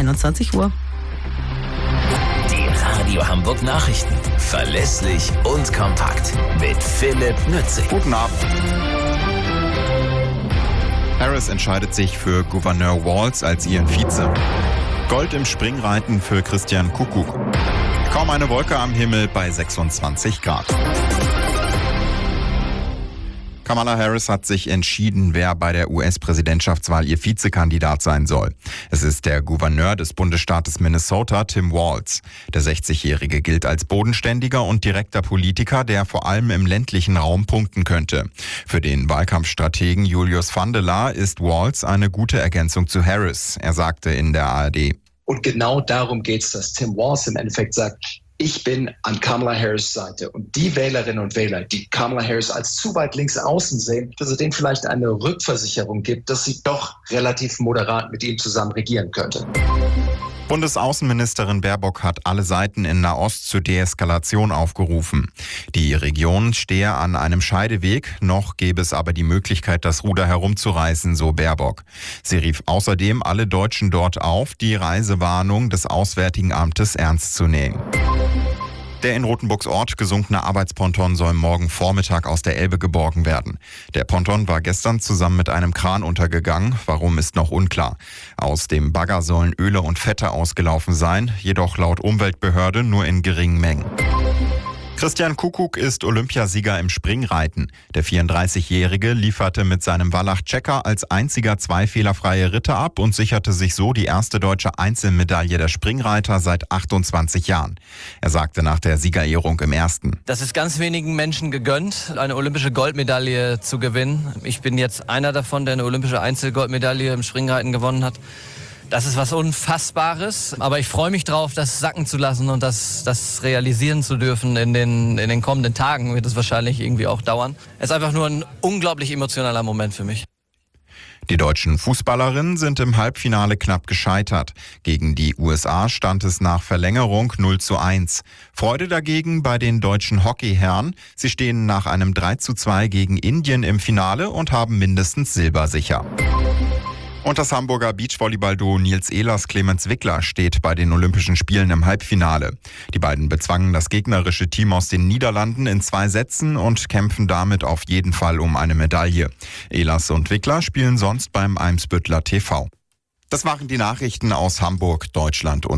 21 Uhr. Die Radio Hamburg Nachrichten. Verlässlich und kompakt. Mit Philipp Nützig. Guten Abend. Harris entscheidet sich für Gouverneur Walz als ihren Vize. Gold im Springreiten für Christian Kuckuck. Kaum eine Wolke am Himmel bei 26 Grad. Kamala Harris hat sich entschieden, wer bei der US-Präsidentschaftswahl ihr Vizekandidat sein soll. Es ist der Gouverneur des Bundesstaates Minnesota, Tim Walz. Der 60-Jährige gilt als bodenständiger und direkter Politiker, der vor allem im ländlichen Raum punkten könnte. Für den Wahlkampfstrategen Julius Vandela ist Walz eine gute Ergänzung zu Harris. Er sagte in der ARD. Und genau darum geht es, dass Tim Walz im Endeffekt sagt, ich bin an Kamala Harris' Seite. Und die Wählerinnen und Wähler, die Kamala Harris als zu weit links außen sehen, dass es denen vielleicht eine Rückversicherung gibt, dass sie doch relativ moderat mit ihm zusammen regieren könnte. Bundesaußenministerin Baerbock hat alle Seiten in Nahost zur Deeskalation aufgerufen. Die Region stehe an einem Scheideweg, noch gäbe es aber die Möglichkeit, das Ruder herumzureißen, so Baerbock. Sie rief außerdem alle Deutschen dort auf, die Reisewarnung des Auswärtigen Amtes ernst zu nehmen. Der in Rothenburgs Ort gesunkene Arbeitsponton soll morgen Vormittag aus der Elbe geborgen werden. Der Ponton war gestern zusammen mit einem Kran untergegangen. Warum, ist noch unklar. Aus dem Bagger sollen Öle und Fette ausgelaufen sein, jedoch laut Umweltbehörde nur in geringen Mengen. Christian Kuckuck ist Olympiasieger im Springreiten. Der 34-Jährige lieferte mit seinem Wallach Checker als einziger 2 fehlerfreie Ritte ab und sicherte sich so die erste deutsche Einzelmedaille der Springreiter seit 28 Jahren. Er sagte nach der Siegerehrung im Ersten: Das ist ganz wenigen Menschen gegönnt, eine olympische Goldmedaille zu gewinnen. Ich bin jetzt einer davon, der eine olympische Einzelgoldmedaille im Springreiten gewonnen hat. Das ist was Unfassbares, aber ich freue mich drauf, das sacken zu lassen und das realisieren zu dürfen. In den kommenden Tagen wird es wahrscheinlich irgendwie auch dauern. Es ist einfach nur ein unglaublich emotionaler Moment für mich. Die deutschen Fußballerinnen sind im Halbfinale knapp gescheitert. Gegen die USA stand es nach Verlängerung 0:1. Freude dagegen bei den deutschen Hockeyherren. Sie stehen nach einem 3:2 gegen Indien im Finale und haben mindestens Silber sicher. Und das Hamburger Beachvolleyball-Duo Nils Ehlers-Clemens Wickler steht bei den Olympischen Spielen im Halbfinale. Die beiden bezwangen das gegnerische Team aus den Niederlanden in 2 Sätzen und kämpfen damit auf jeden Fall um eine Medaille. Ehlers und Wickler spielen sonst beim Eimsbüttler TV. Das waren die Nachrichten aus Hamburg, Deutschland und